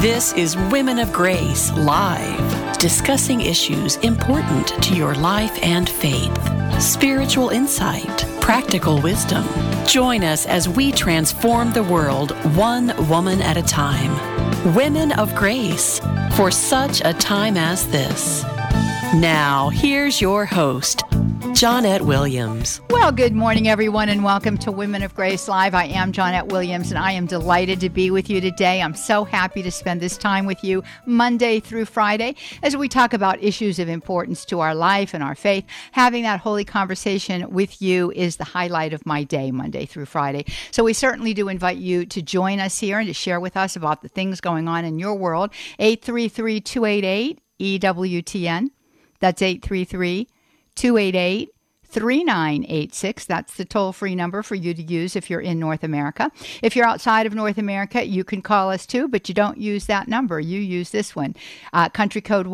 This is Women of Grace Live, discussing issues important to your life and faith. Spiritual insight, practical wisdom. Join us as we transform the world one woman at a time. Women of Grace, for such a time as this. Now, here's your host, Johnette Williams. Well, good morning, everyone, and welcome to Women of Grace Live. I am Johnette Williams, and I am delighted to be with you today. I'm so happy to spend this time with you Monday through Friday as we talk about issues of importance to our life and our faith. Having that holy conversation with you is the highlight of my day, Monday through Friday. So we certainly do invite you to join us here and to share with us about the things going on in your world. 833-288-EWTN. That's 833-288-3986. That's the toll-free number for you to use if you're in North America. If you're outside of North America, you can call us too, but you don't use that number. You use this one. Country code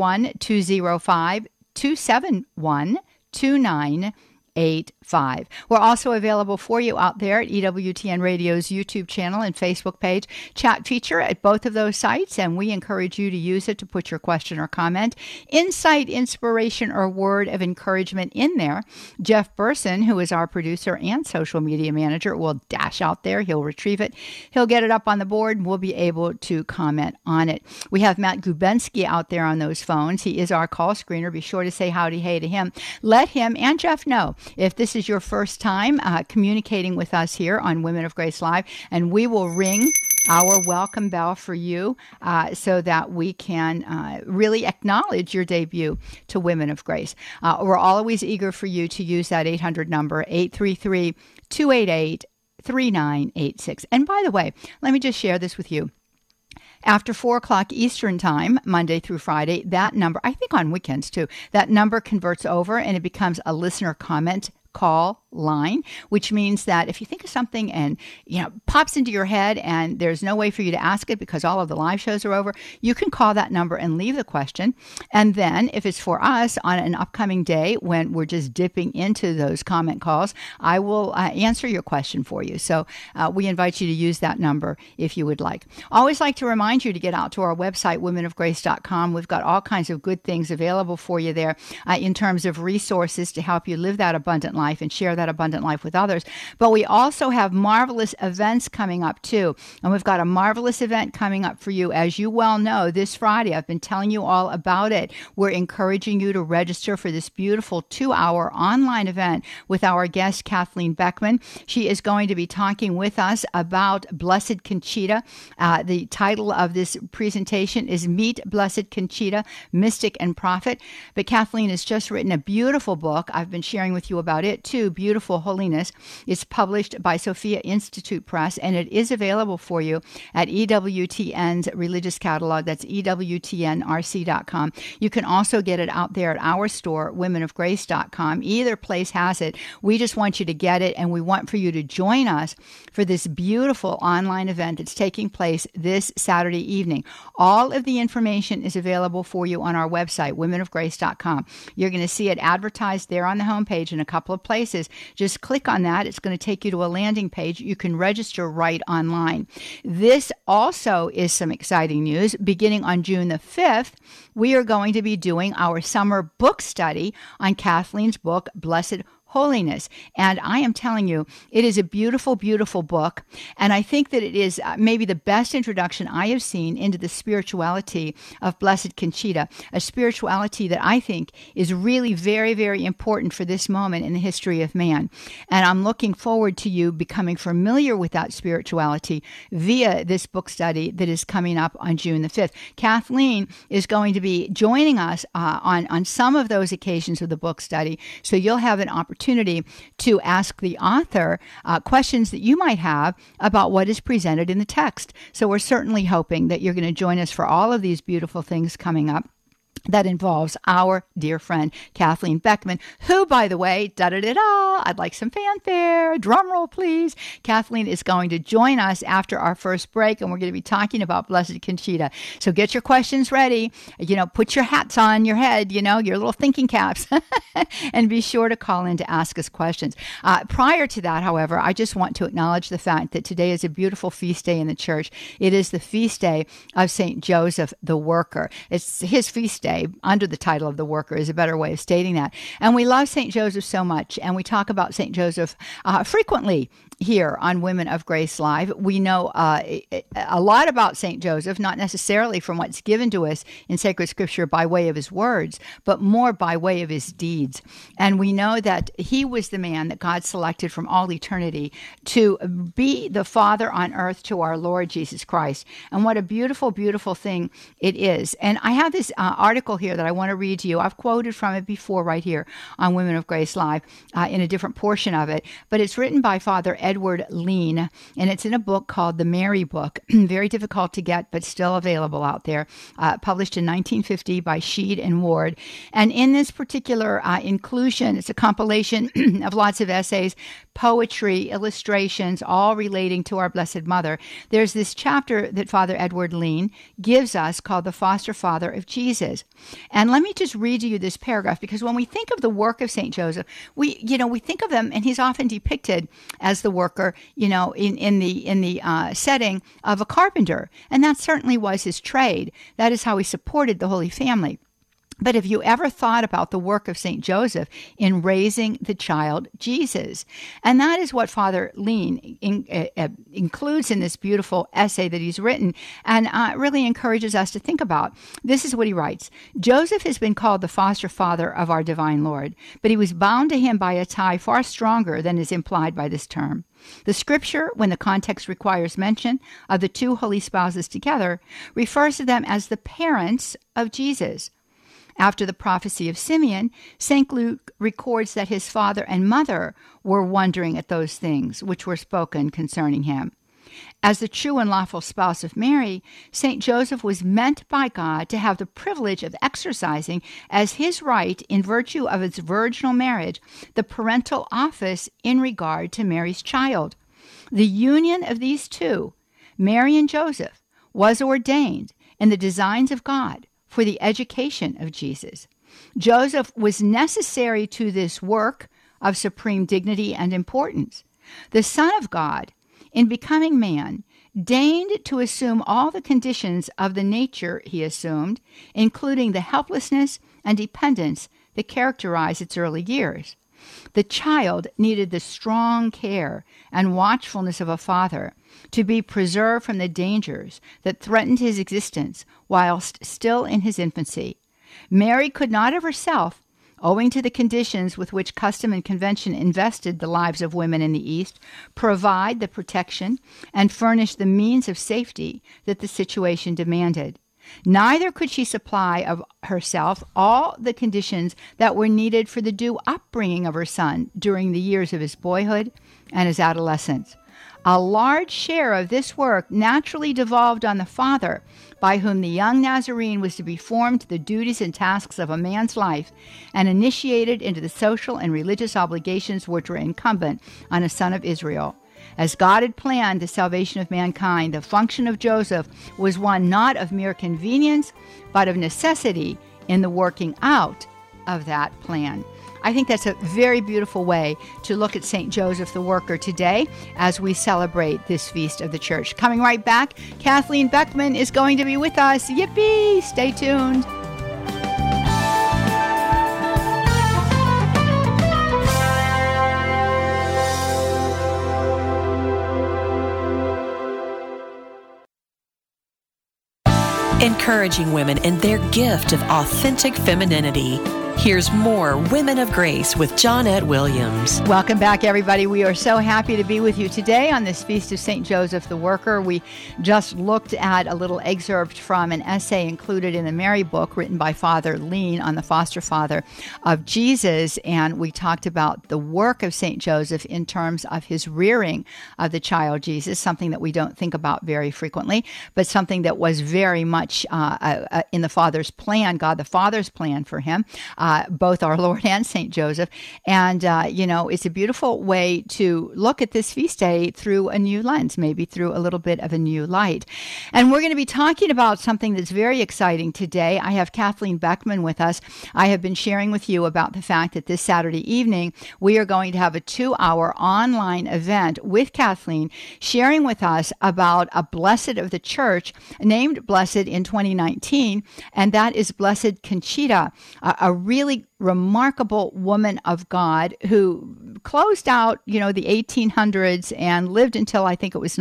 1-205-271-2985. We're also available for you out there at EWTN Radio's YouTube channel and Facebook page. Chat feature at both of those sites, and we encourage you to use it to put your question or comment, insight, inspiration, or word of encouragement in there. Jeff Burson, who is our producer and social media manager, will dash out there. He'll retrieve it. He'll get it up on the board, and we'll be able to comment on it. We have Matt Gubensky out there on those phones. He is our call screener. Be sure to say howdy hey to him. Let him and Jeff know if this is your first time communicating with us here on Women of Grace Live, and we will ring our welcome bell for you so that we can really acknowledge your debut to Women of Grace. We're always eager for you to use that 800 number, 833-288-3986. And by the way, let me just share this with you. After 4 o'clock Eastern Time, Monday through Friday, that number, I think on weekends too, that number converts over and it becomes a listener comment call line, which means that if you think of something and, pops into your head and there's no way for you to ask it because all of the live shows are over, you can call that number and leave the question. And then if it's for us on an upcoming day when we're just dipping into those comment calls, I will answer your question for you. So we invite you to use that number if you would like. Always like to remind you to get out to our website, womenofgrace.com. We've got all kinds of good things available for you there in terms of resources to help you live that abundant life and share that abundant life with others. But we also have marvelous events coming up too. And we've got a marvelous event coming up for you. As you well know, this Friday, I've been telling you all about it. We're encouraging you to register for this beautiful 2-hour online event with our guest, Kathleen Beckman. She is going to be talking with us about Blessed Conchita. The title of this presentation is Meet Blessed Conchita, Mystic and Prophet. But Kathleen has just written a beautiful book. I've been sharing with you about it too, Beautiful Holiness. It's published by Sophia Institute Press, and it is available for you at EWTN's religious catalog. That's EWTNRC.com. You can also get it out there at our store, womenofgrace.com. Either place has it. We just want you to get it, and we want for you to join us for this beautiful online event that's taking place this Saturday evening. All of the information is available for you on our website, womenofgrace.com. You're going to see it advertised there on the homepage in a couple of places. Just click on that. It's going to take you to a landing page. You can register right online. This also is some exciting news. Beginning on June the 5th, we are going to be doing our summer book study on Kathleen's book, Blessed Holiness. And I am telling you, it is a beautiful, beautiful book. And I think that it is maybe the best introduction I have seen into the spirituality of Blessed Conchita, a spirituality that I think is really very, very important for this moment in the history of man. And I'm looking forward to you becoming familiar with that spirituality via this book study that is coming up on June the 5th. Kathleen is going to be joining us on some of those occasions of the book study. So you'll have an opportunity to ask the author questions that you might have about what is presented in the text. So we're certainly hoping that you're going to join us for all of these beautiful things coming up. that involves our dear friend Kathleen Beckman, who, by the way, I'd like some fanfare, drum roll please. Kathleen is going to join us after our first break, and we're going to be talking about Blessed Conchita. So get your questions ready, put your hats on your head, your little thinking caps, and be sure to call in to ask us questions. Prior to that, however, I just want to acknowledge the fact that today is a beautiful feast day in the church. It is the feast day of St. Joseph the Worker. It's his feast day. Under the title of the Worker is a better way of stating that. And we love St. Joseph so much, and we talk about St. Joseph frequently here on Women of Grace Live. We know a lot about St. Joseph, not necessarily from what's given to us in sacred scripture by way of his words, but more by way of his deeds. And we know that he was the man that God selected from all eternity to be the Father on earth to our Lord Jesus Christ. And what a beautiful, beautiful thing it is. And I have this article here that I want to read to you. I've quoted from it before right here on Women of Grace Live in a different portion of it, but it's written by Father Edward Lean, and it's in a book called The Mary Book. Very difficult to get, but still available out there. Published in 1950 by Sheed and Ward. And in this particular inclusion, it's a compilation of lots of essays, poetry, illustrations, all relating to our Blessed Mother. There's this chapter that Father Edward Lean gives us called The Foster Father of Jesus. And let me just read to you this paragraph, because when we think of the work of St. Joseph, we think of him, and he's often depicted as the worker, in the setting of a carpenter. And that certainly was his trade. That is how he supported the Holy Family. But have you ever thought about the work of St. Joseph in raising the child Jesus? And that is what Father Lean includes in this beautiful essay that he's written, and really encourages us to think about. This is what he writes. Joseph has been called the foster father of our divine Lord, but he was bound to him by a tie far stronger than is implied by this term. The scripture, when the context requires mention of the two holy spouses together, refers to them as the parents of Jesus. After the prophecy of Simeon, St. Luke records that his father and mother were wondering at those things which were spoken concerning him. As the true and lawful spouse of Mary, St. Joseph was meant by God to have the privilege of exercising as his right, in virtue of his virginal marriage, the parental office in regard to Mary's child. The union of these two, Mary and Joseph, was ordained in the designs of God for the education of Jesus. Joseph was necessary to this work of supreme dignity and importance. The Son of God, in becoming man, deigned to assume all the conditions of the nature he assumed, including the helplessness and dependence that characterized its early years. The child needed the strong care and watchfulness of a father to be preserved from the dangers that threatened his existence whilst still in his infancy. Mary could not of herself, owing to the conditions with which custom and convention invested the lives of women in the East, provide the protection and furnish the means of safety that the situation demanded. Neither could she supply of herself all the conditions that were needed for the due upbringing of her son during the years of his boyhood and his adolescence. A large share of this work naturally devolved on the father, by whom the young Nazarene was to be formed to the duties and tasks of a man's life and initiated into the social and religious obligations which were incumbent on a son of Israel. As God had planned the salvation of mankind, the function of Joseph was one not of mere convenience, but of necessity in the working out of that plan. I think that's a very beautiful way to look at St. Joseph the Worker today as we celebrate this feast of the church. Coming right back, Kathleen Beckman is going to be with us. Yippee! Stay tuned. Encouraging women in their gift of authentic femininity. Here's more Women of Grace with Johnnette Williams. Welcome back, everybody. We are so happy to be with you today on this Feast of St. Joseph the Worker. We just looked at a little excerpt from an essay included in the Mary book written by Father Lean on the foster father of Jesus, and we talked about the work of St. Joseph in terms of his rearing of the child Jesus, something that we don't think about very frequently, but something that was very much in the Father's plan, God the Father's plan for him. Both our Lord and St. Joseph. And, it's a beautiful way to look at this feast day through a new lens, maybe through a little bit of a new light. And we're going to be talking about something that's very exciting today. I have Kathleen Beckman with us. I have been sharing with you about the fact that this Saturday evening, we are going to have a 2-hour online event with Kathleen, sharing with us about a blessed of the church named Blessed in 2019, and that is Blessed Conchita, a really remarkable woman of God who closed out, the 1800s and lived until I think it was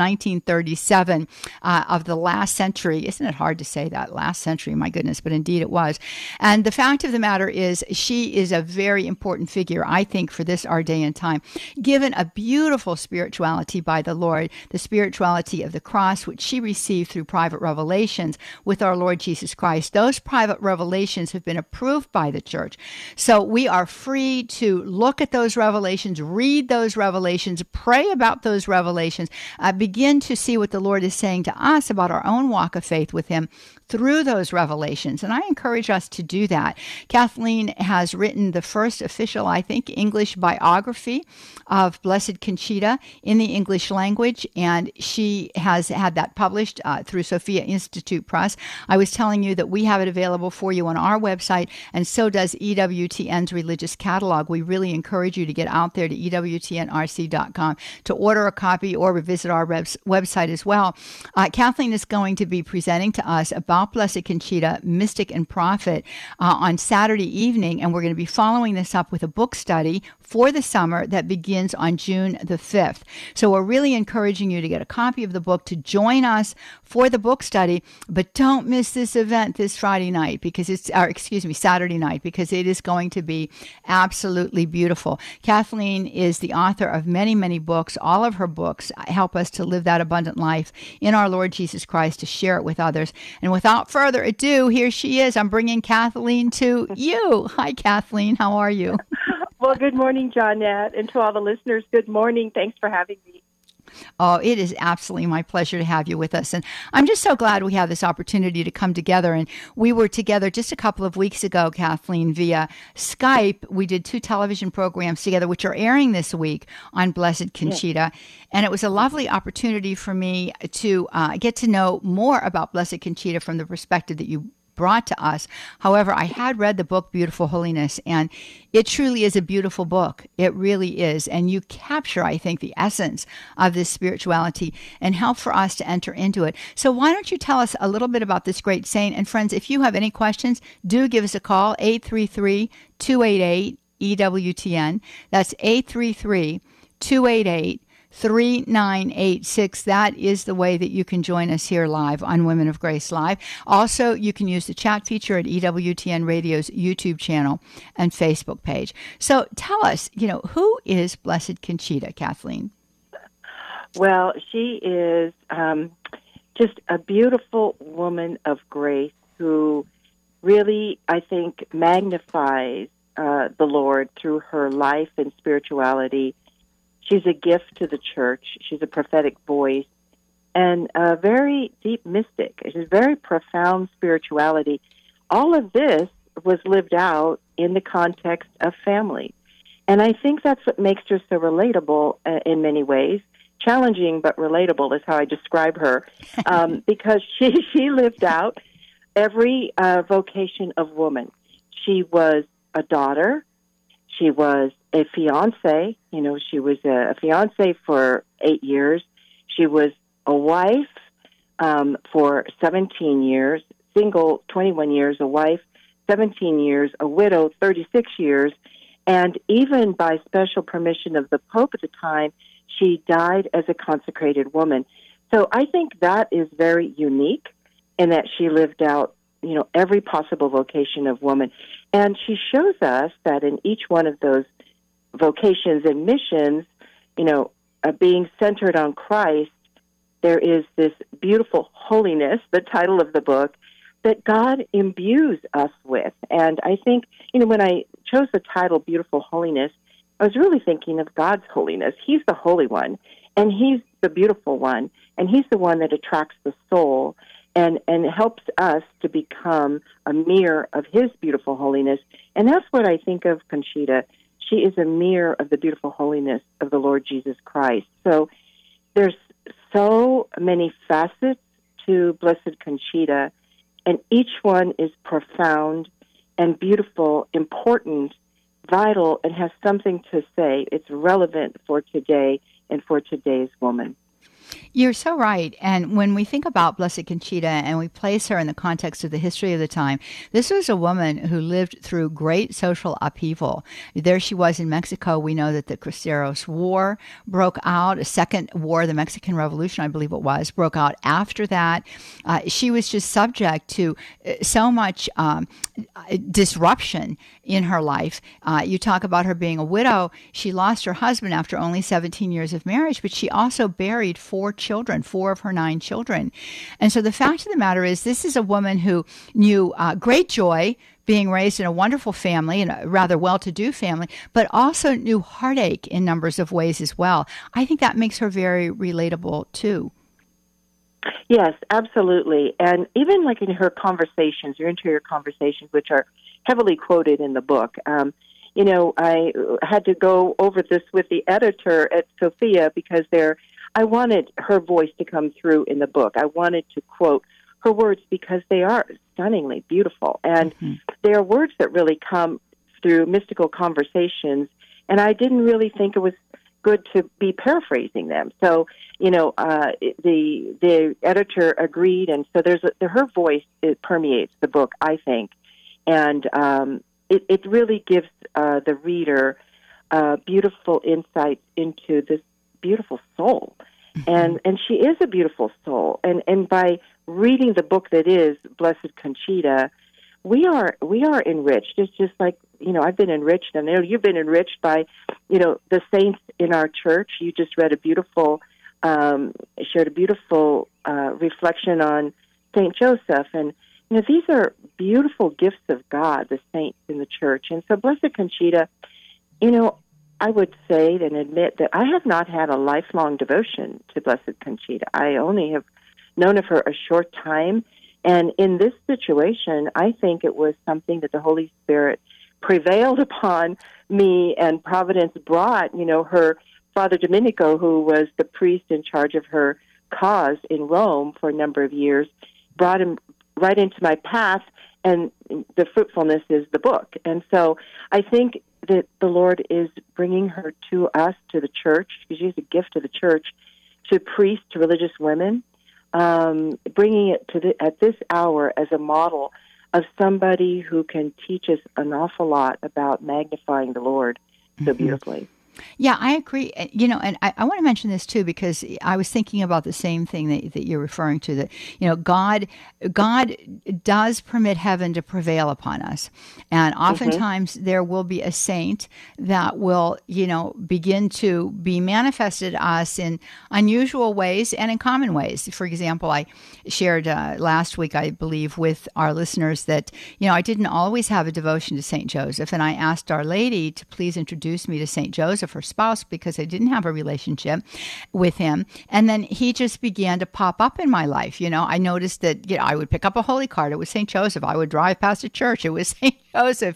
1937 of the last century. Isn't it hard to say that? Last century, my goodness, but indeed it was. And the fact of the matter is she is a very important figure, I think, for this our day and time, given a beautiful spirituality by the Lord, the spirituality of the cross, which she received through private revelations with our Lord Jesus Christ. Those private revelations have been approved by the church. So we are free to look at those revelations, read those revelations, pray about those revelations, begin to see what the Lord is saying to us about our own walk of faith with him through those revelations. And I encourage us to do that. Kathleen has written the first official, I think, English biography of Blessed Conchita in the English language, and she has had that published through Sophia Institute Press. I was telling you that we have it available for you on our website, and so does EWTN's Religious Catalog. We really encourage you to get out there to EWTNRC.com to order a copy or visit our website as well. Kathleen is going to be presenting to us about Blessed Conchita, Mystic and Prophet, on Saturday evening, and we're going to be following this up with a book study for the summer that begins on June the 5th. So we're really encouraging you to get a copy of the book, to join us for the book study, but don't miss this event this Saturday night, because it is going to be absolutely beautiful. Kathleen is the author of many, many books. All of her books help us to live that abundant life in our Lord Jesus Christ, to share it with others. And without further ado, here she is. I'm bringing Kathleen to you. Hi, Kathleen. How are you? Well, good morning, Johnnette, and to all the listeners, good morning. Thanks for having me. Oh, it is absolutely my pleasure to have you with us. And I'm just so glad we have this opportunity to come together. And we were together just a couple of weeks ago, Kathleen, via Skype. We did 2 television programs together, which are airing this week on Blessed Conchita. Yes. And it was a lovely opportunity for me to get to know more about Blessed Conchita from the perspective that you brought to us. However, I had read the book Beautiful Holiness, and it truly is a beautiful book. It really is. And you capture, I think, the essence of this spirituality and help for us to enter into it. So why don't you tell us a little bit about this great saint? And friends, if you have any questions, do give us a call, 833-288-EWTN. That's 833-288-3986. That is the way that you can join us here live on Women of Grace Live. Also, you can use the chat feature at EWTN Radio's YouTube channel and Facebook page. So tell us, who is Blessed Conchita, Kathleen? Well, she is just a beautiful woman of grace who really, I think, magnifies the Lord through her life and spirituality. She's a gift to the church. She's a prophetic voice and a very deep mystic. She's very profound spirituality. All of this was lived out in the context of family. And I think that's what makes her so relatable in many ways. Challenging but relatable is how I describe her, because she lived out every vocation of woman. She was a daughter. She was a fiancé. She was a fiancé for 8 years. She was a wife for 17 years, single 21 years, a wife 17 years, a widow 36 years, and even by special permission of the Pope at the time, she died as a consecrated woman. So I think that is very unique in that she lived out every possible vocation of woman. And she shows us that in each one of those vocations and missions, being centered on Christ, there is this beautiful holiness, the title of the book, that God imbues us with. And I think, when I chose the title, Beautiful Holiness, I was really thinking of God's holiness. He's the Holy One, and He's the beautiful one, and He's the one that attracts the soul and helps us to become a mirror of His beautiful holiness. And that's what I think of Conchita. She is a mirror of the beautiful holiness of the Lord Jesus Christ. So there's so many facets to Blessed Conchita, and each one is profound and beautiful, important, vital, and has something to say. It's relevant for today and for today's woman. You're so right. And when we think about Blessed Conchita and we place her in the context of the history of the time, this was a woman who lived through great social upheaval. There she was in Mexico. We know that the Cristeros War broke out, a second war, the Mexican Revolution, I believe it was, broke out after that. She was just subject to so much disruption in her life. You talk about her being a widow. She lost her husband after only 17 years of marriage, but she also buried four of her 9 children. And so the fact of the matter is, this is a woman who knew great joy being raised in a wonderful family, and a rather well-to-do family, but also knew heartache in numbers of ways as well. I think that makes her very relatable too. Yes, absolutely. And even like in her conversations, your interior conversations, which are heavily quoted in the book, I had to go over this with the editor at Sophia because I wanted her voice to come through in the book. I wanted to quote her words because they are stunningly beautiful. And they are words that really come through mystical conversations, and I didn't really think it was good to be paraphrasing them. So, the editor agreed, and so her voice, it permeates the book, I think. And it really gives the reader beautiful insights into this beautiful soul. And she is a beautiful soul. And by reading the book that is Blessed Conchita, we are enriched. It's just like, I've been enriched, and you've been enriched by, the saints in our church. You just read shared a beautiful reflection on St. Joseph. And, these are beautiful gifts of God, the saints in the church. And so Blessed Conchita, I would say and admit that I have not had a lifelong devotion to Blessed Conchita. I only have known of her a short time. And in this situation, I think it was something that the Holy Spirit prevailed upon me, and Providence brought, her Father Domenico, who was the priest in charge of her cause in Rome for a number of years, brought him right into my path, and the fruitfulness is the book. And so I think that the Lord is bringing her to us, to the church, because she's a gift to the church, to priests, to religious women, bringing it at this hour as a model of somebody who can teach us an awful lot about magnifying the Lord so beautifully. Yeah, I agree. And I want to mention this too, because I was thinking about the same thing that you're referring to, that, God does permit heaven to prevail upon us. And oftentimes there will be a saint that will, begin to be manifested to us in unusual ways and in common ways. For example, I shared last week, I believe, with our listeners that, I didn't always have a devotion to St. Joseph. And I asked Our Lady to please introduce me to St. Joseph, her spouse, because I didn't have a relationship with him. And then he just began to pop up in my life. I noticed that I would pick up a holy card. It was St. Joseph. I would drive past a church. It was St. Joseph,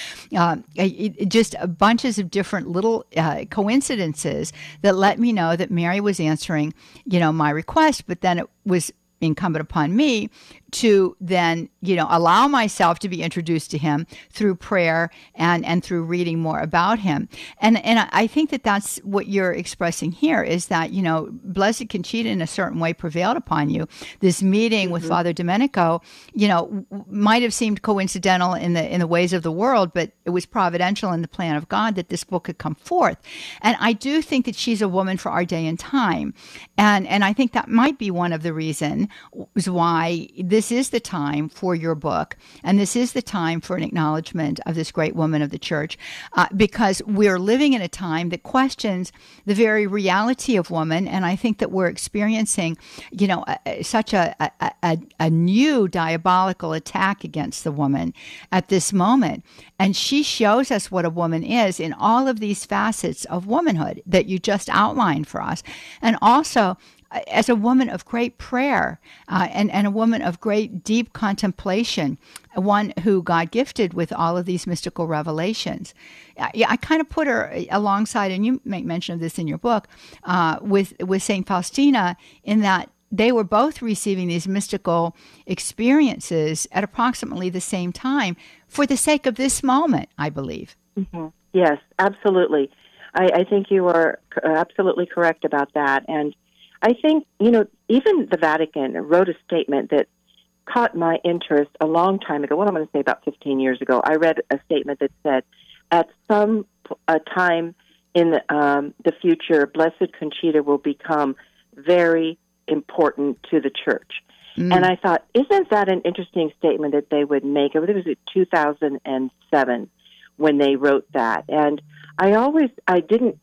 just bunches of different little coincidences that let me know that Mary was answering, my request. But then it was incumbent upon me to then, allow myself to be introduced to him through prayer and through reading more about him. And I think that that's what you're expressing here, is that, Blessed Conchita in a certain way prevailed upon you. This meeting with Father Domenico, might have seemed coincidental in the ways of the world, but it was providential in the plan of God that this book could come forth. And I do think that she's a woman for our day and time. And I think that might be one of the reasons reason is why this is the time for your book, and this is the time for an acknowledgement of this great woman of the church, because we're living in a time that questions the very reality of woman, and I think that we're experiencing, such a new diabolical attack against the woman at this moment. And she shows us what a woman is in all of these facets of womanhood that you just outlined for us. And also, as a woman of great prayer and a woman of great deep contemplation, one who God gifted with all of these mystical revelations. I kind of put her alongside, and you make mention of this in your book, with St. Faustina, in that they were both receiving these mystical experiences at approximately the same time for the sake of this moment, I believe. Mm-hmm. Yes, absolutely. I think you are absolutely correct about that. And I think, even the Vatican wrote a statement that caught my interest a long time ago. What I'm going to say about 15 years ago, I read a statement that said, at some time in the future, Blessed Conchita will become very important to the church. And I thought, isn't that an interesting statement that they would make? It was 2007 when they wrote that. And I didn't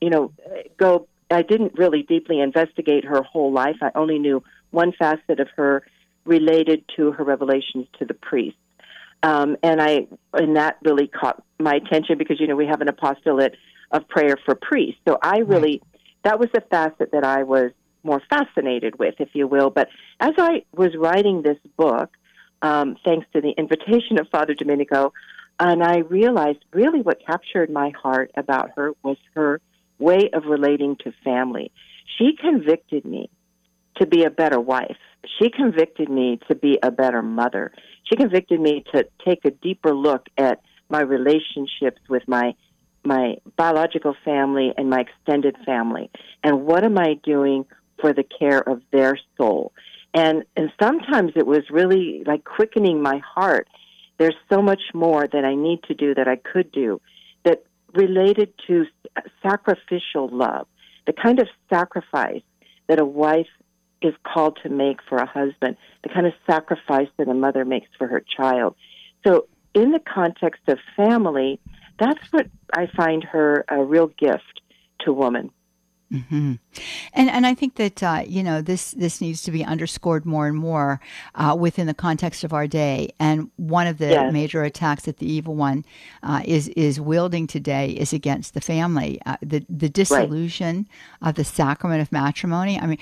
really deeply investigate her whole life. I only knew one facet of her related to her revelations to the priests. And that really caught my attention because, we have an apostolate of prayer for priests. So that was the facet that I was more fascinated with, if you will. But as I was writing this book, thanks to the invitation of Father Domenico, and I realized really what captured my heart about her was her way of relating to family. She convicted me to be a better wife. She convicted me to be a better mother. She convicted me to take a deeper look at my relationships with my biological family and my extended family. And what am I doing for the care of their soul? And sometimes it was really like quickening my heart. There's so much more that I need to do, that I could do, that related to sacrificial love, the kind of sacrifice that a wife is called to make for a husband, the kind of sacrifice that a mother makes for her child. So in the context of family, that's what I find her a real gift to woman. Mm-hmm. And I think that this needs to be underscored more and more within the context of our day. And one of the major attacks that the evil one is wielding today is against the family, the dissolution of the sacrament of matrimony. I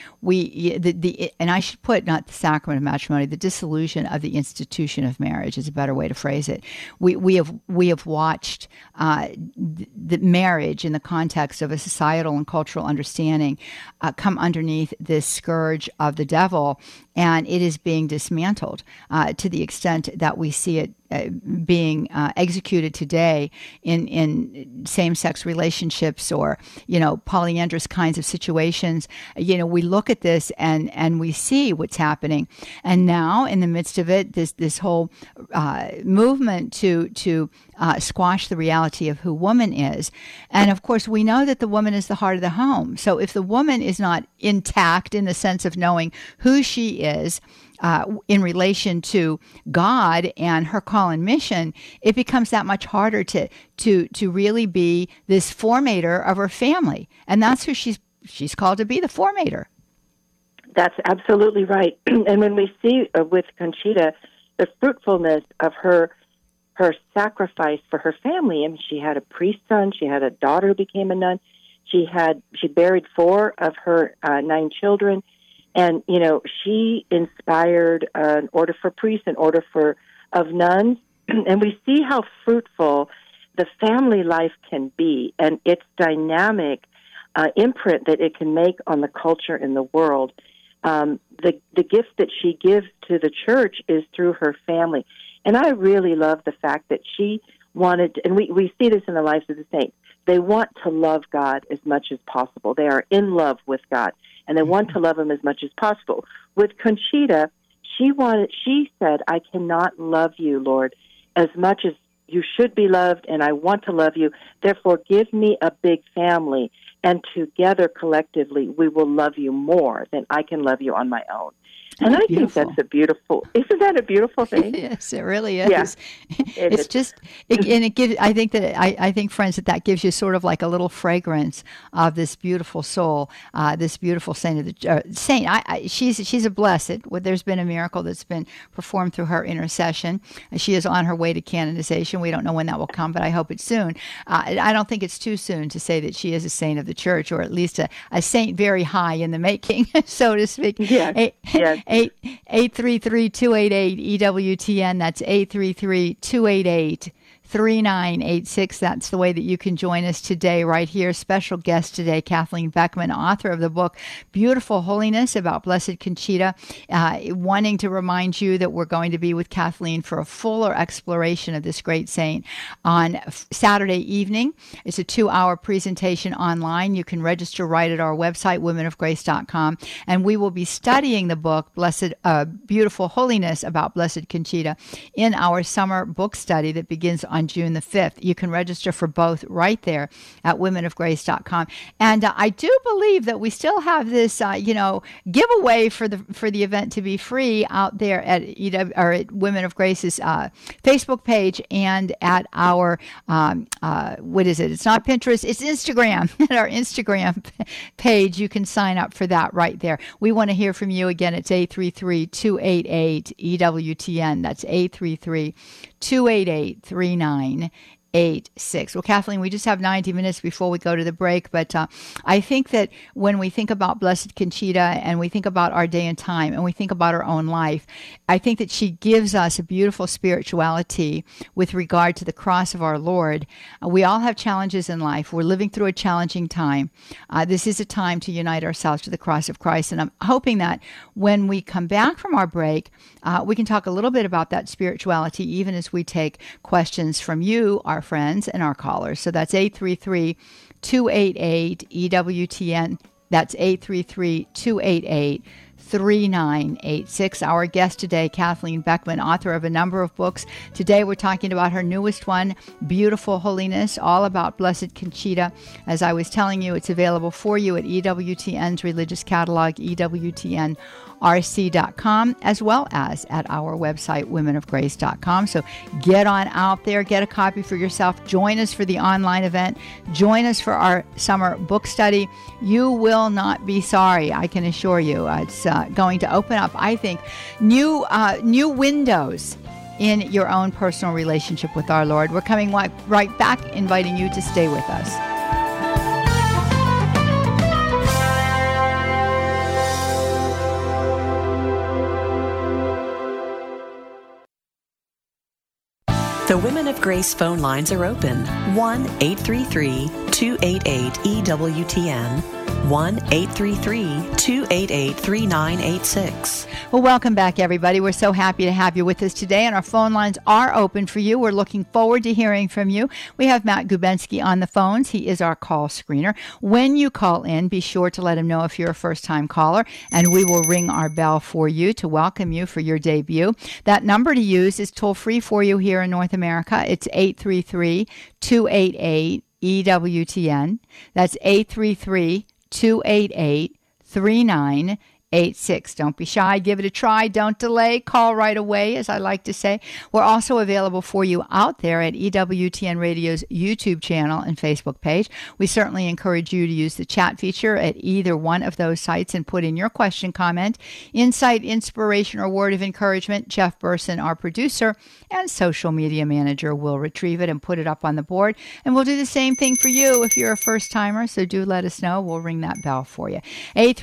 mean, and I should put not the sacrament of matrimony, the dissolution of the institution of marriage is a better way to phrase it. We have watched the marriage in the context of a societal and cultural understanding come underneath this scourge of the devil, and it is being dismantled to the extent that we see it being executed today in same-sex relationships or, polyandrous kinds of situations. We look at this and we see what's happening. And now, in the midst of it, this whole movement to squash the reality of who woman is. And of course, we know that the woman is the heart of the home. So if the woman is not intact in the sense of knowing who she is, in relation to God and her call and mission, it becomes that much harder to really be this formator of her family. And that's who she's called to be, the formator. That's absolutely right. And when we see with Conchita, the fruitfulness of her sacrifice for her family, and she had a priest son, she had a daughter who became a nun, she buried 4 of her 9 children. And, she inspired an order for priests, an order of nuns. And we see how fruitful the family life can be and its dynamic imprint that it can make on the culture in the world. The gift that she gives to the church is through her family. And I really love the fact that she wanted, and we see this in the lives of the saints, they want to love God as much as possible. They are in love with God, and they want to love Him as much as possible. With Conchita, she said, I cannot love you, Lord, as much as you should be loved, and I want to love you. Therefore, give me a big family, and together, collectively, we will love you more than I can love you on my own. And I beautiful. think isn't that a beautiful thing? Yes, it really is. Yeah, It's just, and it gives, I think, friends, that gives you sort of like a little fragrance of this beautiful soul, this beautiful saint of the saint. She's a blessed. There's been a miracle that's been performed through her intercession. She is on her way to canonization. We don't know when that will come, but I hope it's soon. I don't think it's too soon to say that she is a saint of the church, or at least a saint very high in the making, so to speak. Yes. 833-288-EWTN. That's 833-288-3986. That's the way that you can join us today right here. Special guest today, Kathleen Beckman, author of the book Beautiful Holiness about Blessed Conchita, wanting to remind you that we're going to be with Kathleen for a fuller exploration of this great saint on Saturday evening. It's a 2-hour presentation online. You can register right at our website, womenofgrace.com, and we will be studying the book Beautiful Holiness about Blessed Conchita in our summer book study that begins on June the 5th. You can register for both right there at womenofgrace.com. And I do believe that we still have this, giveaway for the event to be free out there at at Women of Grace's Facebook page and at our what is it? It's not Pinterest, it's Instagram. At our Instagram page, you can sign up for that right there. We want to hear from you again. It's 833-288-EWTN. That's 833-288-3986. Well, Kathleen, we just have 90 minutes before we go to the break, but I think that when we think about Blessed Conchita and we think about our day and time and we think about our own life, I think that she gives us a beautiful spirituality with regard to the cross of our Lord. We all have challenges in life. We're living through a challenging time. This is a time to unite ourselves to the cross of Christ, and I'm hoping that when we come back from our break, we can talk a little bit about that spirituality, even as we take questions from you, our friends, and our callers. So that's 833-288-EWTN. That's 833-288-3986. Our guest today, Kathleen Beckman, author of a number of books. Today we're talking about her newest one, Beautiful Holiness, all about Blessed Conchita. As I was telling you, it's available for you at EWTN's religious catalog, EWTNRC.com, as well as at our website, womenofgrace.com. So get on out there, get a copy for yourself. Join us for the online event. Join us for our summer book study. You will not be sorry, I can assure you. It's going to open up, I think, new windows in your own personal relationship with our Lord. We're coming right back, inviting you to stay with us. The Women of Grace phone lines are open. 1-833-288-EWTN. 1-833-288-3986. Well, welcome back, everybody. We're so happy to have you with us today, and our phone lines are open for you. We're looking forward to hearing from you. We have Matt Gubensky on the phones. He is our call screener. When you call in, be sure to let him know if you're a first-time caller, and we will ring our bell for you to welcome you for your debut. That number to use is toll-free for you here in North America. It's 833-288-EWTN. That's 833-288-3986. Don't be shy. Give it a try. Don't delay. Call right away, as I like to say. We're also available for you out there at EWTN Radio's YouTube channel and Facebook page. We certainly encourage you to use the chat feature at either one of those sites and put in your question, comment, insight, inspiration, or word of encouragement. Jeff Burson, our producer and social media manager, will retrieve it and put it up on the board. And we'll do the same thing for you if you're a first-timer, so do let us know. We'll ring that bell for you.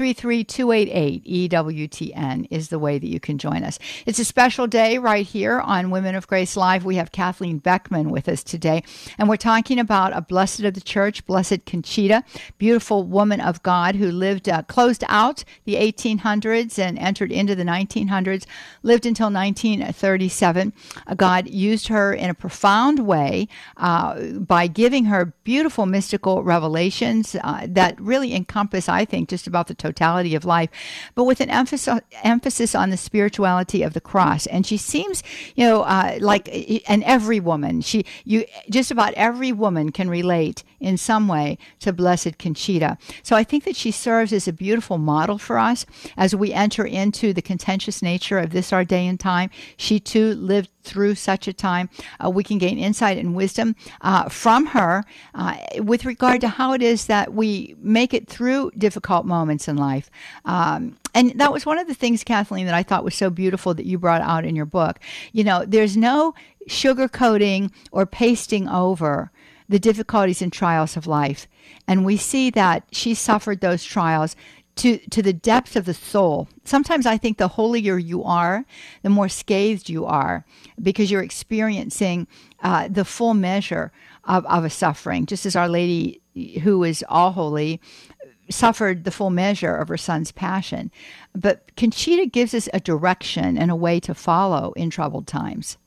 833-288-EWTN is the way that you can join us. It's a special day right here on Women of Grace Live. We have Kathleen Beckman with us today, and we're talking about a blessed of the church, Blessed Conchita, beautiful woman of God who lived, closed out the 1800s and entered into the 1900s, lived until 1937. God used her in a profound way by giving her beautiful mystical revelations that really encompass, I think, just about the totality of life. but with an emphasis on the spirituality of the cross. And she seems, like an every woman. Just about every woman can relate in some way to Blessed Conchita. So I think that she serves as a beautiful model for us as we enter into the contentious nature of this our day and time. She too lived through such a time. We can gain insight and wisdom from her with regard to how it is that we make it through difficult moments in life. And that was one of the things, Kathleen, that I thought was so beautiful that you brought out in your book. There's no sugarcoating or pasting over the difficulties and trials of life. And we see that she suffered those trials to the depth of the soul. Sometimes I think the holier you are, the more scathed you are, because you're experiencing the full measure of a suffering, just as Our Lady, who is all holy, suffered the full measure of her son's passion. But Conchita gives us a direction and a way to follow in troubled times.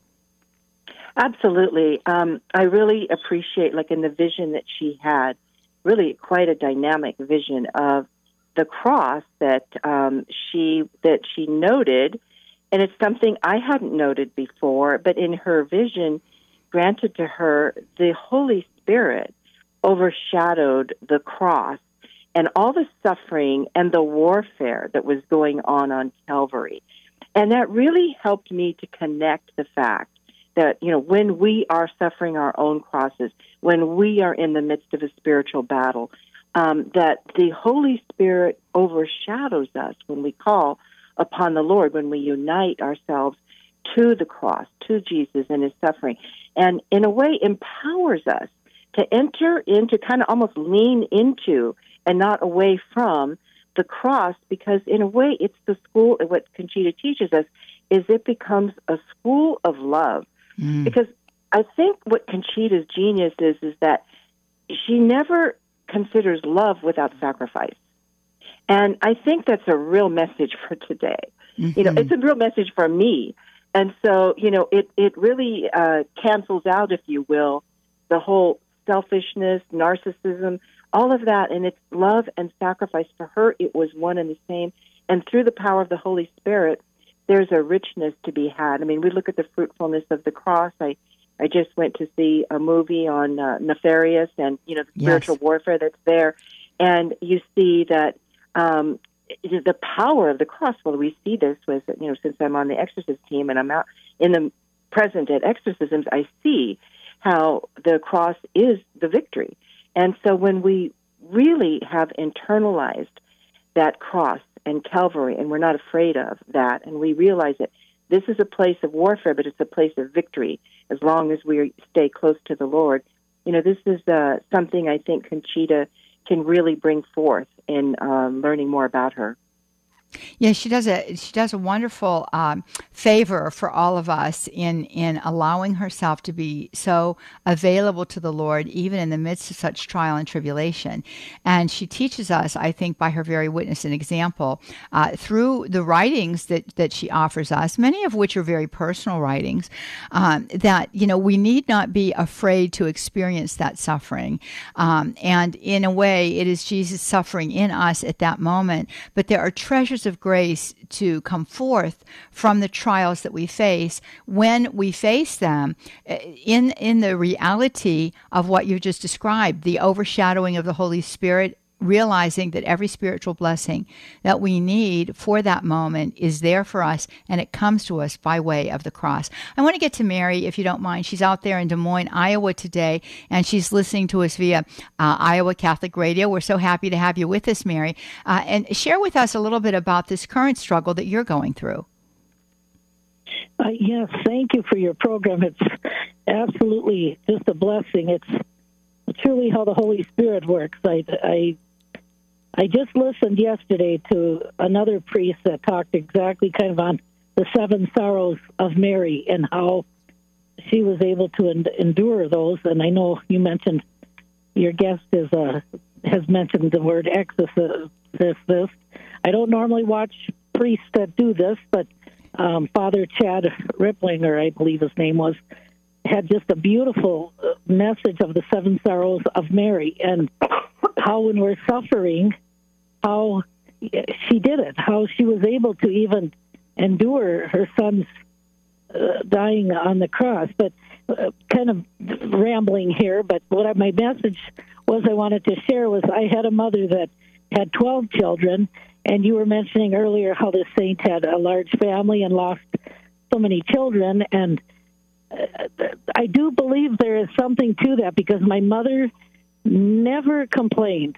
Absolutely. I really appreciate, like in the vision that she had, really quite a dynamic vision of the cross that she noted, and it's something I hadn't noted before, but in her vision granted to her, the Holy Spirit overshadowed the cross and all the suffering and the warfare that was going on Calvary. And that really helped me to connect the fact that, when we are suffering our own crosses, when we are in the midst of a spiritual battle, that the Holy Spirit overshadows us when we call upon the Lord, when we unite ourselves to the cross, to Jesus and his suffering, and in a way empowers us to enter into, kind of almost lean into and not away from the cross, because in a way it's the school, what Conchita teaches us is it becomes a school of love. Because I think what Conchita's genius is that she never considers love without sacrifice. And I think that's a real message for today. It's a real message for me. And so, it really cancels out, if you will, the whole selfishness, narcissism, all of that. And it's love and sacrifice. For her, it was one and the same. And through the power of the Holy Spirit, there's a richness to be had. I mean, we look at the fruitfulness of the cross. I just went to see a movie on Nefarious and, the spiritual warfare that's there. And you see that the power of the cross. Well, we see this with, since I'm on the exorcist team and I'm out in the present at exorcisms, I see how the cross is the victory. And so when we really have internalized that cross and Calvary, and we're not afraid of that, and we realize that this is a place of warfare, but it's a place of victory as long as we stay close to the Lord. This is something I think Conchita can really bring forth in learning more about her. Yeah, she does a wonderful favor for all of us in allowing herself to be so available to the Lord, even in the midst of such trial and tribulation. And she teaches us, I think, by her very witness and example, through the writings that she offers us, many of which are very personal writings, that, we need not be afraid to experience that suffering. And in a way, it is Jesus suffering in us at that moment. But there are treasures of grace to come forth from the trials that we face when we face them in the reality of what you've just described, the overshadowing of the Holy Spirit, realizing that every spiritual blessing that we need for that moment is there for us, and it comes to us by way of the cross. I want to get to Mary, if you don't mind. She's out there in Des Moines, Iowa today, and she's listening to us via Iowa Catholic Radio. We're so happy to have you with us, Mary. And share with us a little bit about this current struggle that you're going through. Yes, thank you for your program. It's absolutely just a blessing. It's truly how the Holy Spirit works. I just listened yesterday to another priest that talked exactly kind of on the 7 sorrows of Mary and how she was able to endure those. And I know you mentioned, your guest has mentioned the word exorcist. I don't normally watch priests that do this, but Father Chad Riplinger, I believe his name was, had just a beautiful message of the 7 sorrows of Mary, and how when we're suffering, how she did it, how she was able to even endure her son's dying on the cross. But kind of rambling here, but what my message was I wanted to share was I had a mother that had 12 children, and you were mentioning earlier how this saint had a large family and lost so many children, and I do believe there is something to that, because my mother never complained.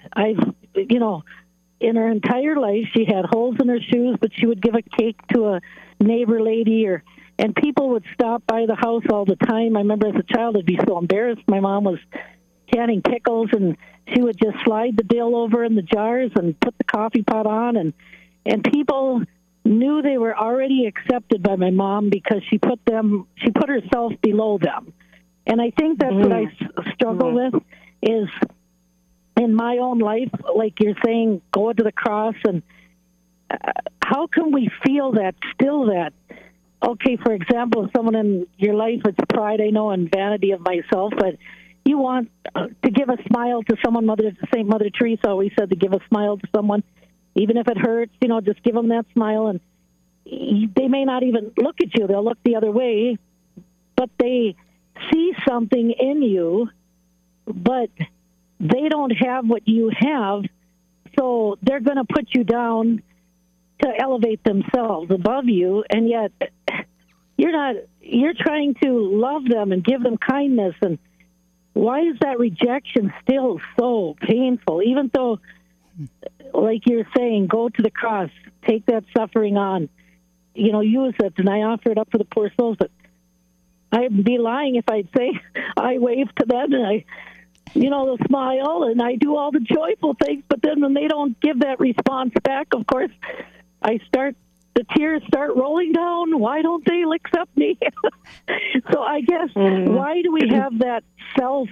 In her entire life, she had holes in her shoes, but she would give a cake to a neighbor lady, and people would stop by the house all the time. I remember as a child, I'd be so embarrassed. My mom was canning pickles, and she would just slide the dill over in the jars and put the coffee pot on, and people knew they were already accepted by my mom because she put herself below them. And I think that's what I struggle with is in my own life, like you're saying, go to the cross, and how can we feel that, still that, okay, for example, if someone in your life, it's pride, I know, and vanity of myself, but you want to give a smile to someone. St. Mother Teresa always said to give a smile to someone, even if it hurts, just give them that smile, and they may not even look at you. They'll look the other way, but they see something in you, but they don't have what you have, so they're going to put you down to elevate themselves above you, and yet you're trying to love them and give them kindness. And why is that rejection still so painful? Even though, like you're saying, go to the cross, take that suffering on, use it, and I offer it up for the poor souls. But I'd be lying if I'd say I wave to them and they'll smile and I do all the joyful things, but then when they don't give that response back, of course, the tears start rolling down. Why don't they accept me? So I guess, why do we have that self,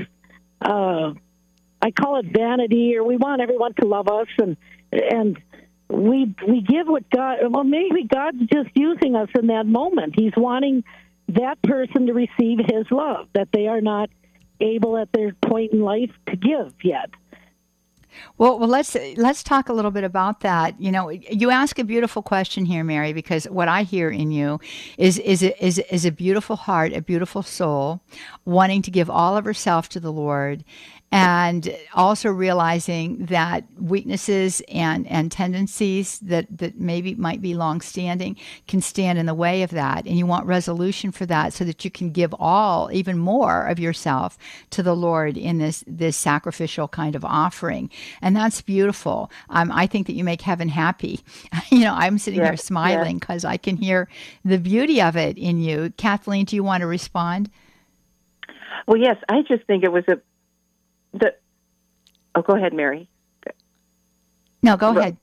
I call it vanity, or we want everyone to love us, and we give what God, well, maybe God's just using us in that moment. He's wanting that person to receive his love that they are not able at their point in life to give yet. Well, let's talk a little bit about that. You ask a beautiful question here, Mary, because what I hear in you is a beautiful heart, a beautiful soul, wanting to give all of herself to the Lord, and also realizing that weaknesses and tendencies that maybe might be long-standing can stand in the way of that. And you want resolution for that so that you can give even more of yourself to the Lord in this sacrificial kind of offering. And that's beautiful. I think that you make heaven happy. I'm sitting here smiling because I can hear the beauty of it in you. Kathleen, do you want to respond? Well, yes, I just think it was go ahead, Mary. No, go ahead.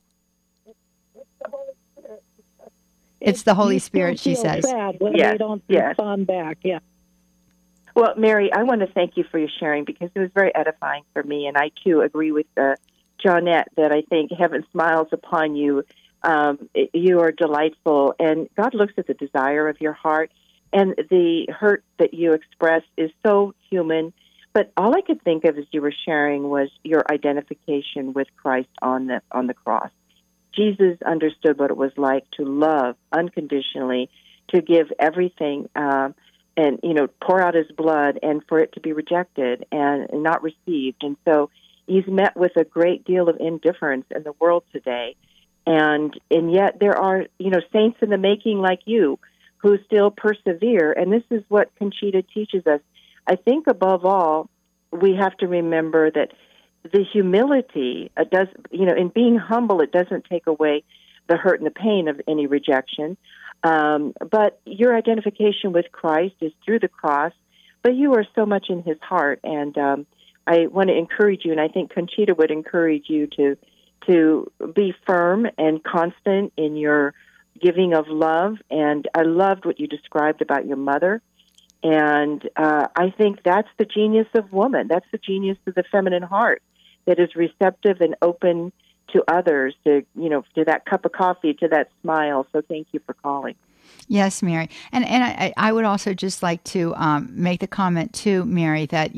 It's the Holy Spirit, she says. Sad when they don't respond back. Yeah. Well, Mary, I want to thank you for your sharing, because it was very edifying for me, and I too agree with Johnette that I think heaven smiles upon you. You are delightful, and God looks at the desire of your heart, and the hurt that you express is so human. But all I could think of as you were sharing was your identification with Christ on the cross. Jesus understood what it was like to love unconditionally, to give everything, and pour out his blood, and for it to be rejected and not received. And so he's met with a great deal of indifference in the world today. And yet there are, saints in the making like you who still persevere. And this is what Conchita teaches us. I think above all, we have to remember that the humility in being humble, it doesn't take away the hurt and the pain of any rejection. But your identification with Christ is through the cross, but you are so much in his heart. And I want to encourage you, and I think Conchita would encourage you to be firm and constant in your giving of love. And I loved what you described about your mother. And I think that's the genius of woman. That's the genius of the feminine heart that is receptive and open to others, to that cup of coffee, to that smile. So thank you for calling. Yes, Mary. And I would also just like to make the comment too, Mary, that,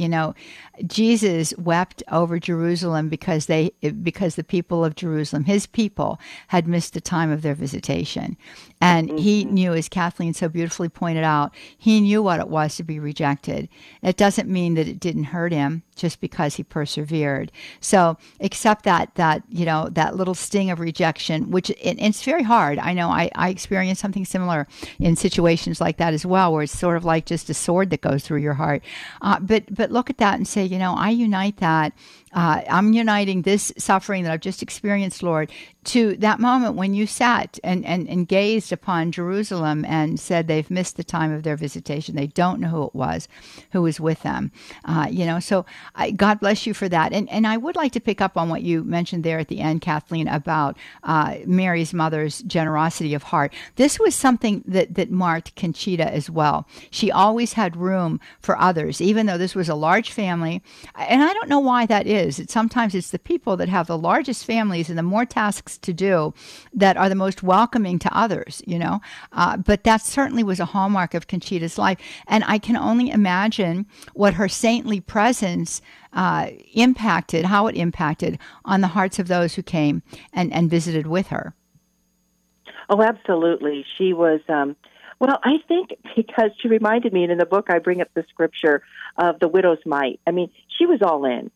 Jesus wept over Jerusalem because the people of Jerusalem, his people, had missed the time of their visitation. And he knew, as Kathleen so beautifully pointed out, he knew what it was to be rejected. It doesn't mean that it didn't hurt him just because he persevered. So accept that little sting of rejection, which it's very hard. I know I experienced something similar in situations like that as well, where it's sort of like just a sword that goes through your heart. But look at that and say, I unite that. I'm uniting this suffering that I've just experienced, Lord, to that moment when you sat and gazed upon Jerusalem and said they've missed the time of their visitation. They don't know who was with them. So God bless you for that. And I would like to pick up on what you mentioned there at the end, Kathleen, about Mary's mother's generosity of heart. This was something that marked Conchita as well. She always had room for others, even though this was a large family. And I don't know why that is. Sometimes it's the people that have the largest families and the more tasks to do that are the most welcoming to others, But that certainly was a hallmark of Conchita's life. And I can only imagine what her saintly presence impacted on the hearts of those who came and visited with her. Oh, absolutely. She was, I think because she reminded me, and in the book I bring up the scripture of the widow's mite. I mean, she was all in.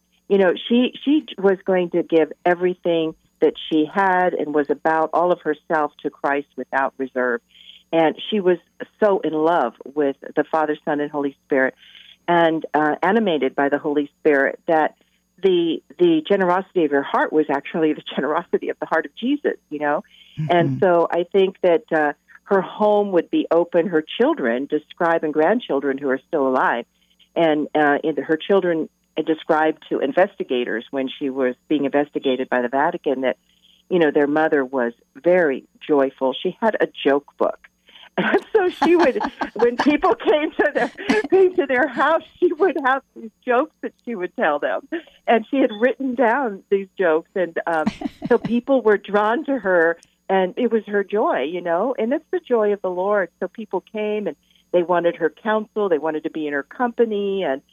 She was going to give everything that she had and was about all of herself to Christ without reserve. And she was so in love with the Father, Son, and Holy Spirit, and animated by the Holy Spirit, that the generosity of her heart was actually the generosity of the heart of Jesus, Mm-hmm. And so I think that her home would be open, her children, describe, and grandchildren who are still alive, and her children described to investigators when she was being investigated by the Vatican that, their mother was very joyful. She had a joke book. And so she would, when people came to their house, she would have these jokes that she would tell them. And she had written down these jokes. And so people were drawn to her, and it was her joy, and it's the joy of the Lord. So people came and they wanted her counsel. They wanted to be in her company. And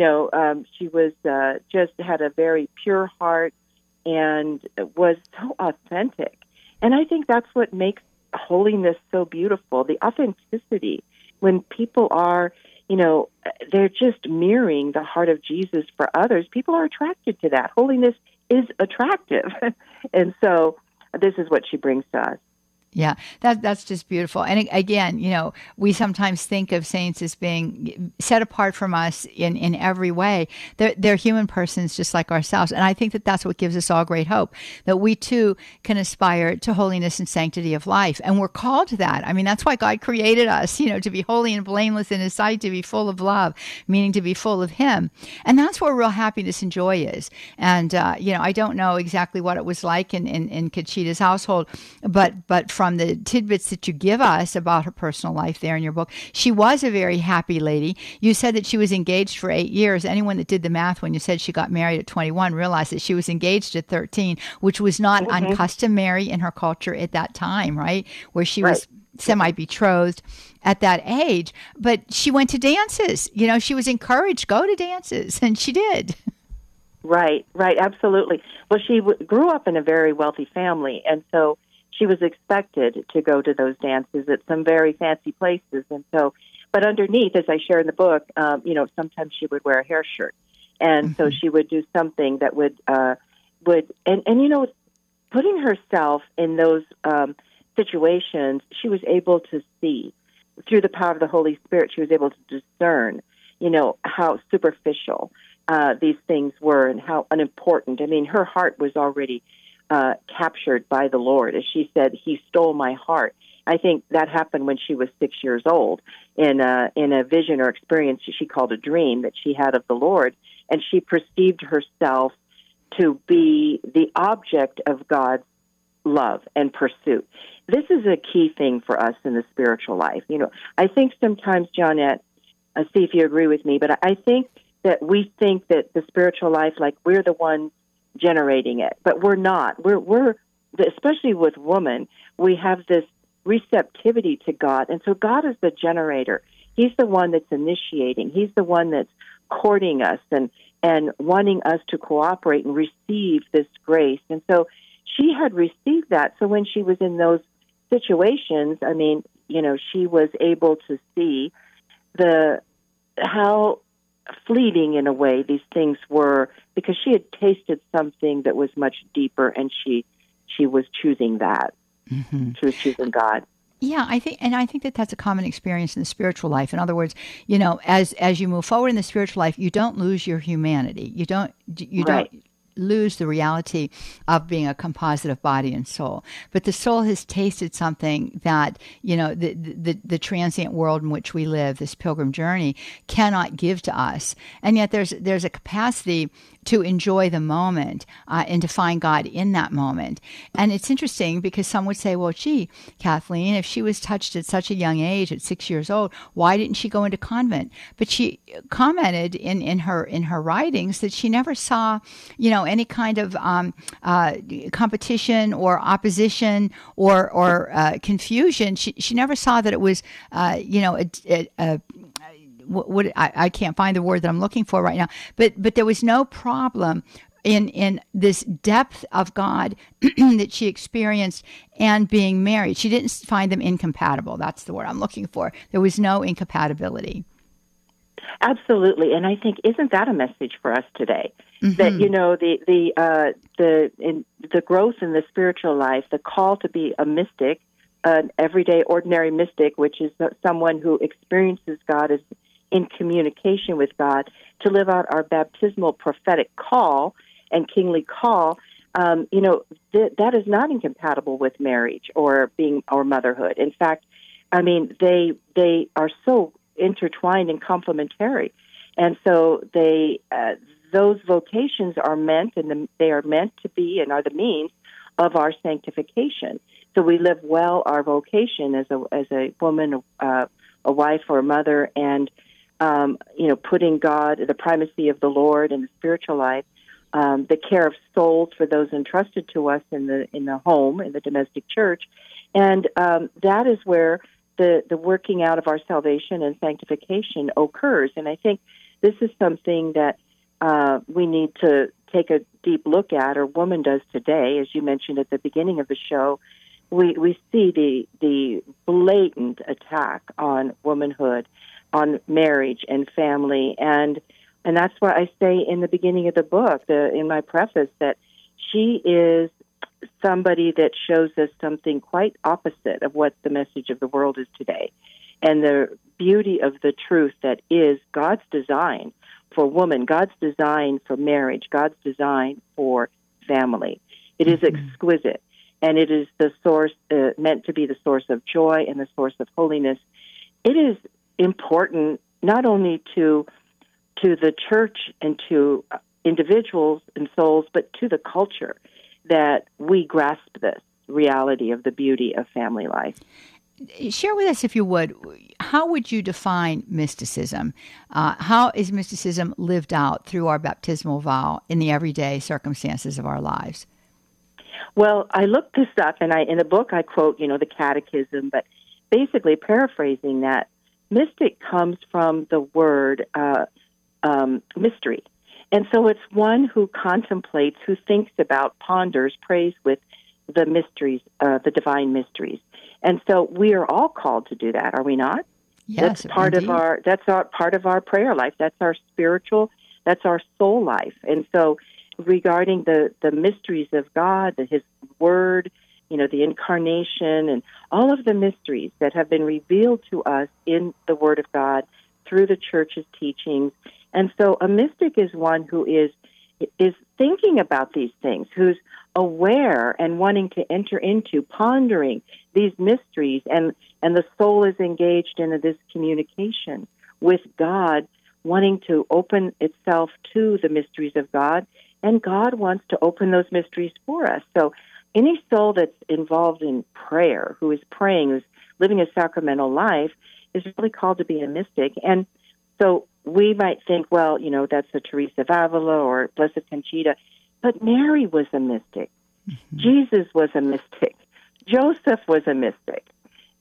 she was just had a very pure heart and was so authentic. And I think that's what makes holiness so beautiful, the authenticity. When people are, they're just mirroring the heart of Jesus for others, people are attracted to that. Holiness is attractive. And so this is what she brings to us. Yeah, that's just beautiful. And again, we sometimes think of saints as being set apart from us in every way. They're human persons just like ourselves. And I think that that's what gives us all great hope, that we too can aspire to holiness and sanctity of life. And we're called to that. I mean, that's why God created us, to be holy and blameless in his sight, to be full of love, meaning to be full of him. And that's where real happiness and joy is. And, I don't know exactly what it was like in Conchita's household, but from the tidbits that you give us about her personal life there in your book, she was a very happy lady. You said that she was engaged for 8 years. Anyone that did the math when you said she got married at 21 realized that she was engaged at 13, which was not uncustomary in her culture at that time, right? Where she was semi-betrothed at that age. But she went to dances. She was encouraged, go to dances, and she did. Right, absolutely. Well, she grew up in a very wealthy family, and so she was expected to go to those dances at some very fancy places. And so, but underneath, as I share in the book, sometimes she would wear a hair shirt. And so she would do something that would putting herself in those situations, she was able to see through the power of the Holy Spirit. She was able to discern, how superficial these things were and how unimportant. I mean, her heart was already captured by the Lord. As she said, he stole my heart. I think that happened when she was 6 years old in a vision or experience she called a dream that she had of the Lord, and she perceived herself to be the object of God's love and pursuit. This is a key thing for us in the spiritual life. I think sometimes, Johnette, see if you agree with me, but I think that we think that the spiritual life, like we're the ones generating it, but we're not. We're especially with women, we have this receptivity to God. And so God is the generator. He's the one that's initiating. He's the one that's courting us and wanting us to cooperate and receive this grace. And so she had received that. So when she was in those situations, I mean, she was able to see how fleeting in a way these things were, because she had tasted something that was much deeper, and she was choosing that. Mm-hmm. She was choosing God. Yeah, I think that that's a common experience in the spiritual life. In other words, as you move forward in the spiritual life, you don't lose your humanity. You don't lose the reality of being a composite of body and soul. But the soul has tasted something that, the transient world in which we live, this pilgrim journey, cannot give to us. And yet there's a capacity to enjoy the moment and to find God in that moment. And it's interesting because some would say, well, gee, Kathleen, if she was touched at such a young age, at 6 years old, why didn't she go into convent? But she commented in her writings that she never saw, any kind of competition or opposition or confusion. She never saw that it was, I can't find the word that I'm looking for right now, but there was no problem in this depth of God that she experienced and being married. She didn't find them incompatible. That's the word I'm looking for. There was no incompatibility. Absolutely, and I think, isn't that a message for us today? Mm-hmm. That the growth in the spiritual life, the call to be a mystic, an everyday, ordinary mystic, which is someone who experiences God as in communication with God, to live out our baptismal prophetic call and kingly call. That is not incompatible with marriage or motherhood. In fact, I mean, they are so intertwined and complementary, and so those vocations are meant, and they are meant to be, and are the means of our sanctification. So we live well our vocation as a woman, a wife, or a mother, and putting God, the primacy of the Lord in the spiritual life, the care of souls for those entrusted to us in the home, in the domestic church, and that is where the working out of our salvation and sanctification occurs. And I think this is something that we need to take a deep look at, or woman does today. As you mentioned at the beginning of the show, we see the blatant attack on womanhood, on marriage and family, and that's why I say in the beginning of the book, in my preface, that she is somebody that shows us something quite opposite of what the message of the world is today, and the beauty of the truth that is God's design for woman, God's design for marriage, God's design for family. It is exquisite, and it is the source, meant to be the source of joy and the source of holiness. It is important not only to the church and to individuals and souls, but to the culture, that we grasp this reality of the beauty of family life. Share with us, if you would, how would you define mysticism? How is mysticism lived out through our baptismal vow in the everyday circumstances of our lives? Well, I looked this up, and in the book I quote, the Catechism, but basically paraphrasing that, mystic comes from the word mystery. And so it's one who contemplates, who thinks about, ponders, prays with the mysteries, the divine mysteries. And so we are all called to do that, are we not? Yes, that's part of our prayer life. That's our spiritual, that's our soul life. And so regarding the mysteries of God, His Word, the incarnation, and all of the mysteries that have been revealed to us in the Word of God through the Church's teachings. And so a mystic is one who is thinking about these things, who's aware and wanting to enter into, pondering these mysteries, and the soul is engaged in this communication with God, wanting to open itself to the mysteries of God, and God wants to open those mysteries for us. So any soul that's involved in prayer, who is praying, who's living a sacramental life, is really called to be a mystic. And so we might think, well, that's a Teresa of Avila or Blessed Conchita, but Mary was a mystic. Mm-hmm. Jesus was a mystic. Joseph was a mystic.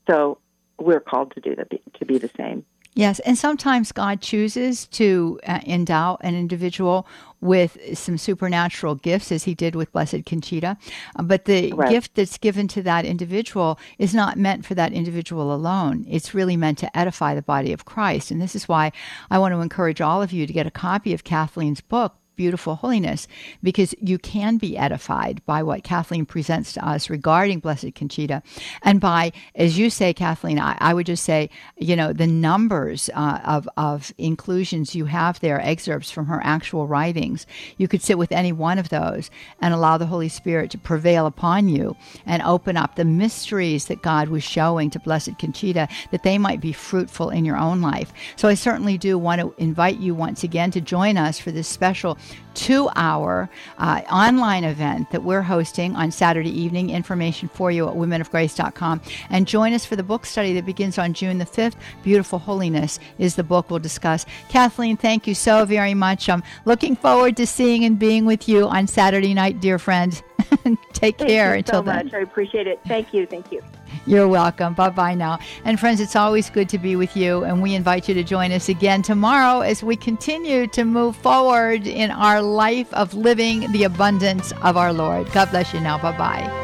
So we're called to do that, to be the same. Yes, and sometimes God chooses to endow an individual with some supernatural gifts, as he did with Blessed Conchita. But the gift that's given to that individual is not meant for that individual alone. It's really meant to edify the body of Christ. And this is why I want to encourage all of you to get a copy of Kathleen's book, Beautiful Holiness, because you can be edified by what Kathleen presents to us regarding Blessed Conchita. And by, as you say, Kathleen, I would just say, the numbers of inclusions you have there, excerpts from her actual writings. You could sit with any one of those and allow the Holy Spirit to prevail upon you and open up the mysteries that God was showing to Blessed Conchita, that they might be fruitful in your own life. So I certainly do want to invite you once again to join us for this special 2-hour online event that we're hosting on Saturday evening. Information for you at womenofgrace.com. And join us for the book study that begins on June the 5th. Beautiful Holiness is the book we'll discuss. Kathleen, thank you so very much. I'm looking forward to seeing and being with you on Saturday night, dear friend. Take care until then. Thank you so much. I appreciate it. Thank you. Thank you. You're welcome. Bye-bye now. And friends, it's always good to be with you, and we invite you to join us again tomorrow as we continue to move forward in our life of living the abundance of our Lord. God bless you now. Bye-bye.